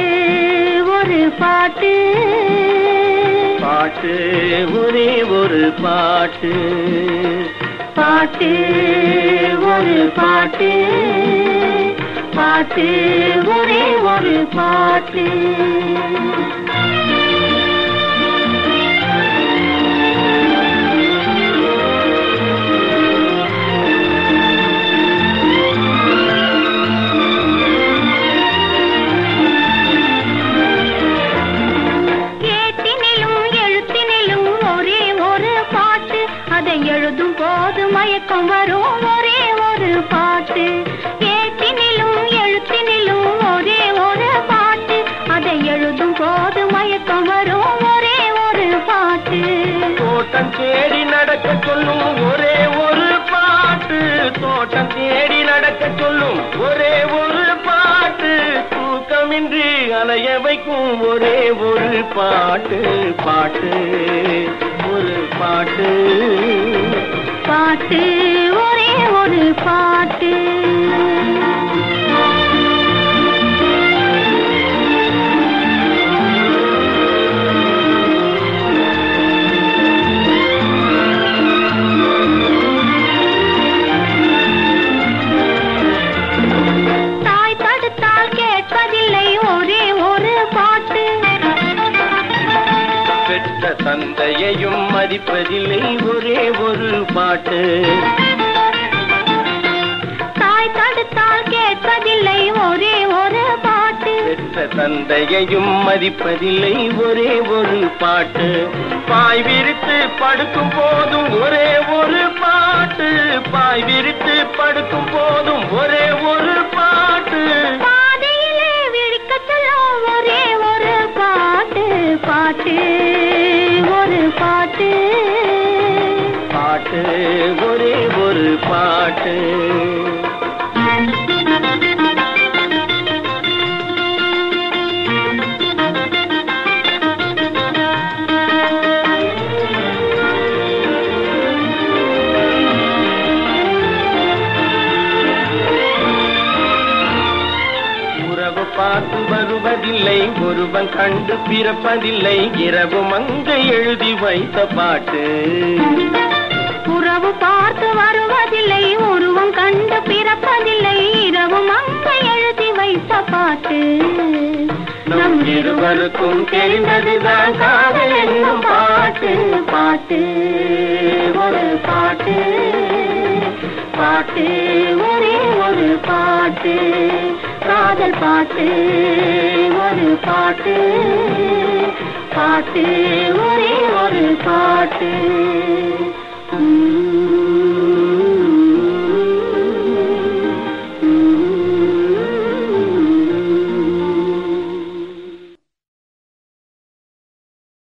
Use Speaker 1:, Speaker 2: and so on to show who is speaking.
Speaker 1: ஒரு பாட்டு
Speaker 2: பாட்டு ஒரே ஒரு பாட்டு
Speaker 1: பாட்டு ஒரு பாட்டு பாட்டு ஒரே ஒரு பாட்டு எழுதும் போது மயக்கம் வரும் ஒரே ஒரு பாட்டு ஏட்டினிலும் எழுத்தினிலும் ஒரே ஒரு பாட்டு அதை எழுதும் போது மயக்கம் வரும் ஒரே ஒரு பாட்டு
Speaker 2: தோட்டம் தேடி நடக்க சொல்லும் ஒரே ஒரு பாட்டு தோட்டம் தேடி நடக்க சொல்லும் ஒரே ஒரு பாட்டு தூக்கமின்றி அலைய வைக்கும் ஒரே ஒரு பாட்டு பாட்டு ஒரு பாட்டு
Speaker 1: பாட்டு ஒரே ஒரு பாட்டு தாய் தடுத்தால் கேட்பதில்லை ஒரே ஒரு பாட்டு
Speaker 2: பெற்ற தந்தையையும் மதிப்பதில்லை ஒரே ஒரு பாட்டு
Speaker 1: தாய் தடுத்தால் கேட்பதில்லை ஒரே ஒரு பாட்டு
Speaker 2: பெற்ற தந்தையையும் மதிப்பதில்லை ஒரே ஒரு பாட்டு பாய் விரித்து படுக்கும் போதும் ஒரே ஒரு பாட்டு பாய் விரித்து படுக்கும் போதும் ஒரே ஒரு பாட்டு
Speaker 1: பாதையிலே விழிக்க சொல்லும் ஒரே ஒரு பாட்டு பாட்டு ஒரு பாட்டு
Speaker 2: பாட்டு ஒரே ஒரு பாட்டு உறவு பார்த்து வருவதில்லை ஒருவன் கண்டு பிறப்பதில்லை இரவு மங்கை எழுதி வைத்த பாட்டு
Speaker 1: உறவு பார்த்து வருவதில்லை ஒருவன் கண்டு பிறப்பதில்லை இரவு மங்கை எழுதி வைத்த பாட்டு
Speaker 2: நம் இருவருக்கும் தெரிந்ததுதான் காதல் என்னும் பாட்டு
Speaker 1: பாட்டு ஒரு பாட்டு பாட்டு ஒரே ஒரு பாட்டு காதல் பாட்டு ஒரு பாட்டு பாட்டு ஒரே ஒரு பாட்டு